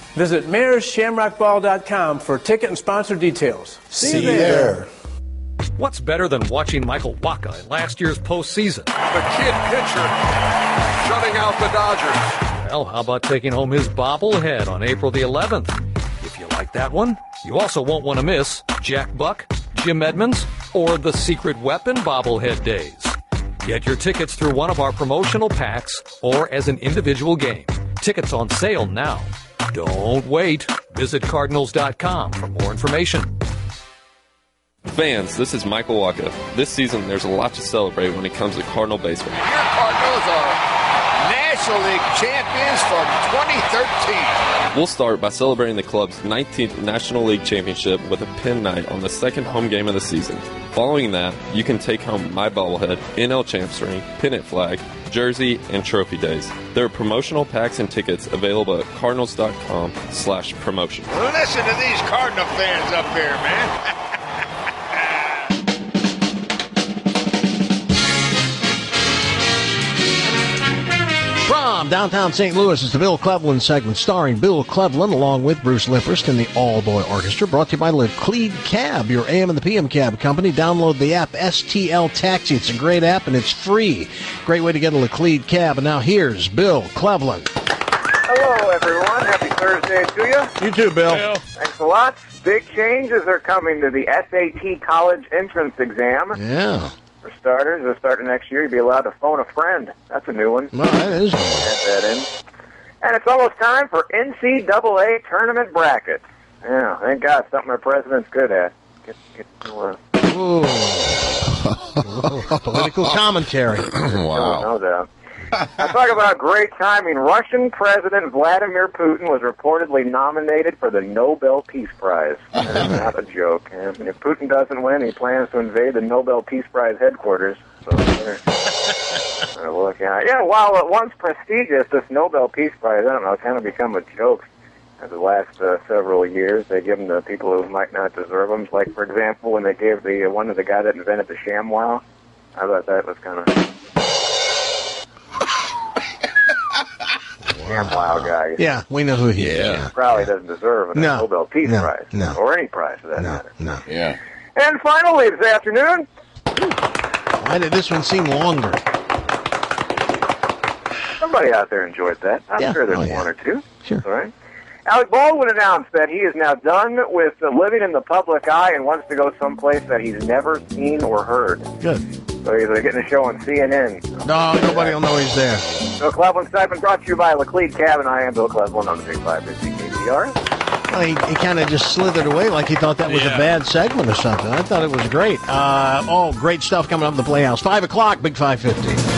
Speaker 1: Visit mayors shamrock ball dot com for ticket and sponsor details. See, See you there. there.
Speaker 5: What's better than watching Michael Wacha in last year's postseason?
Speaker 6: The kid pitcher shutting out the Dodgers.
Speaker 5: Well, how about taking home his bobblehead on April the eleventh? If you like that one, you also won't want to miss Jack Buck, Jim Edmonds, or the Secret Weapon bobblehead days. Get your tickets through one of our promotional packs or as an individual game. Tickets on sale now. Don't wait. Visit Cardinals dot com for more information.
Speaker 7: Fans, this is Michael Wacha. This season, there's a lot to celebrate when it comes to Cardinal baseball.
Speaker 6: Your Cardinals are National League champions from twenty thirteen.
Speaker 7: We'll start by celebrating the club's nineteenth National League championship with a pin night on the second home game of the season. Following that, you can take home my bobblehead, N L Champs ring, pennant flag, jersey, and trophy days. There are promotional packs and tickets available at Cardinals dot com slash promotion.
Speaker 6: Listen to these Cardinal fans up here, man.
Speaker 2: From downtown Saint Louis is the Bill Cleveland segment starring Bill Cleveland along with Bruce Lippert and the All Boy Orchestra, brought to you by Laclede Cab, your A M and the P M cab company. Download the app S T L Taxi. It's a great app and it's free. Great way to get a Laclede Cab. And now here's Bill Cleveland.
Speaker 8: Hello, everyone. Happy Thursday to you.
Speaker 2: You too, Bill. Bill.
Speaker 8: Thanks a lot. Big changes are coming to the S A T college entrance exam.
Speaker 2: Yeah.
Speaker 8: For starters, they're starting next year. You'll be allowed to phone a friend. That's a new one.
Speaker 2: Well, that is new.
Speaker 8: Add that in. And it's almost time for N C double A tournament brackets. Yeah, thank God, something our president's good at. Get, get to, uh...
Speaker 2: Ooh. Political commentary.
Speaker 8: Wow. No doubt. I talk about great timing. Russian President Vladimir Putin was reportedly nominated for the Nobel Peace Prize. That is not a joke. And if Putin doesn't win, he plans to invade the Nobel Peace Prize headquarters. So there. Look out. Yeah, while it once prestigious, this Nobel Peace Prize, I don't know, it's kind of become a joke. The last uh, several years, they give them to people who might not deserve them. Like, for example, when they gave the uh, one to the guy that invented the ShamWow, I thought that was kind of... ShamWow guy.
Speaker 2: Yeah, we know who he is.
Speaker 8: Yeah. Probably doesn't deserve a
Speaker 2: no.
Speaker 8: Nobel Peace
Speaker 2: no.
Speaker 8: Prize.
Speaker 2: No.
Speaker 8: Or any prize, for that
Speaker 2: no.
Speaker 8: matter.
Speaker 2: No.
Speaker 4: Yeah.
Speaker 8: And finally, this afternoon...
Speaker 2: Why did this one seem longer?
Speaker 8: Somebody out there enjoyed that. I'm
Speaker 2: yeah.
Speaker 8: sure there's
Speaker 2: oh, yeah.
Speaker 8: one or two.
Speaker 2: Sure.
Speaker 8: All right. Alec Baldwin announced that he is now done with uh, living in the public eye and wants to go someplace that he's never seen or heard.
Speaker 2: Good.
Speaker 8: So he's uh, getting a show on C N N.
Speaker 2: No, nobody will know he's there.
Speaker 8: Bill Cleveland segment brought to you by Laclede Cab, and I am Bill Cleveland on the Big five fifty K T R.
Speaker 2: Well, he, he kind of just slithered away like he thought that was yeah. a bad segment or something. I thought it was great. Uh, all great stuff coming up in the Playhouse. five o'clock, Big five fifty.